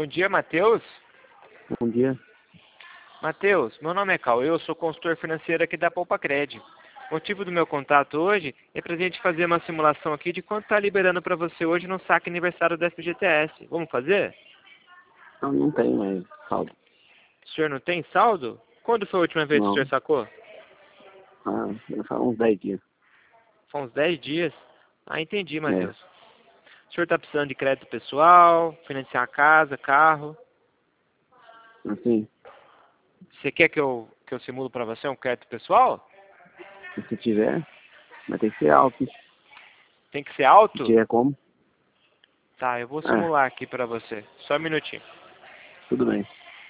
Bom dia, Matheus. Bom dia. Matheus, meu nome é Cauê, eu sou consultor financeiro aqui da Poupa Cred. O motivo do meu contato hoje é para a gente fazer uma simulação aqui de quanto está liberando para você hoje no saque aniversário do FGTS. Vamos fazer? Não tem mais saldo. O senhor não tem saldo? Quando foi a última vez que o Não. senhor sacou? Já faz uns 10 dias. Foi uns 10 dias. Ah, entendi, É, Matheus. O senhor está precisando de crédito pessoal, financiar a casa, carro? assim, Você quer que eu simulo para você um crédito pessoal? se tiver, mas tem que ser alto. Tem que ser Se alto? tiver como, Tá, eu vou é, simular aqui para você. Só um minutinho. tudo bem.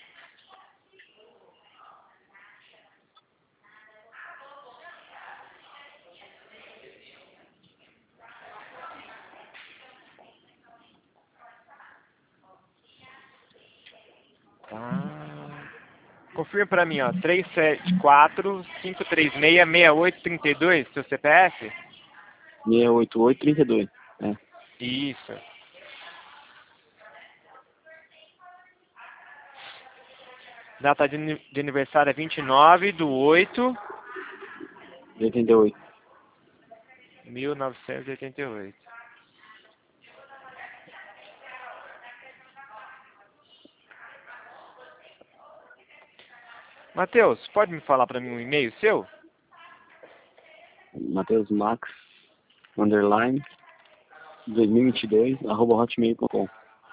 Tá. Confirma para mim, ó. 374-536-6832, seu CPF? 688-32. É, Isso. Data de aniversário é 88. 29/8/1988. Matheus, pode me falar para mim um e-mail seu? Matheus Max, underline, 2022, @hotmail.com.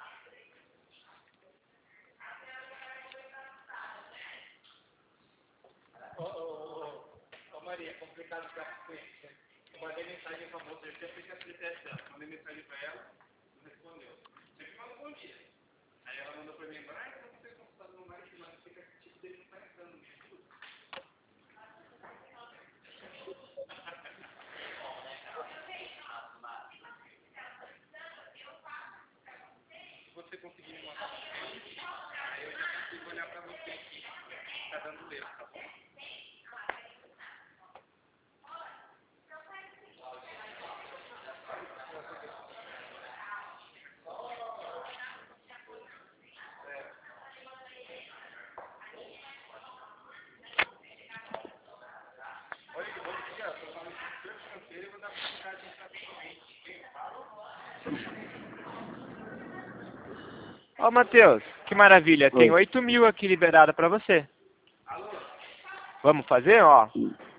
Ó, Matheus, que maravilha. Tem Oi. 8.000 aqui liberado para você. Vamos fazer, ó?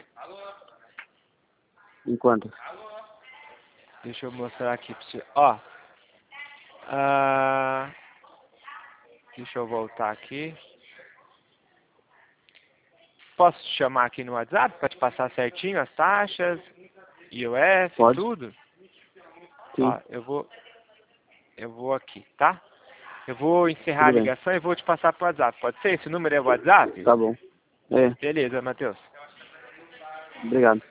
Enquanto? Deixa eu mostrar aqui para você. Ó. Ah, deixa eu voltar aqui. Posso te chamar aqui no WhatsApp para te passar certinho as taxas, IOF, Pode? tudo? Sim, Ó, eu vou aqui, tá? Eu vou encerrar a tudo bem. ligação e vou te passar pro WhatsApp. Pode ser? Esse número é o WhatsApp? Tá bom. É, Beleza, Matheus. obrigado.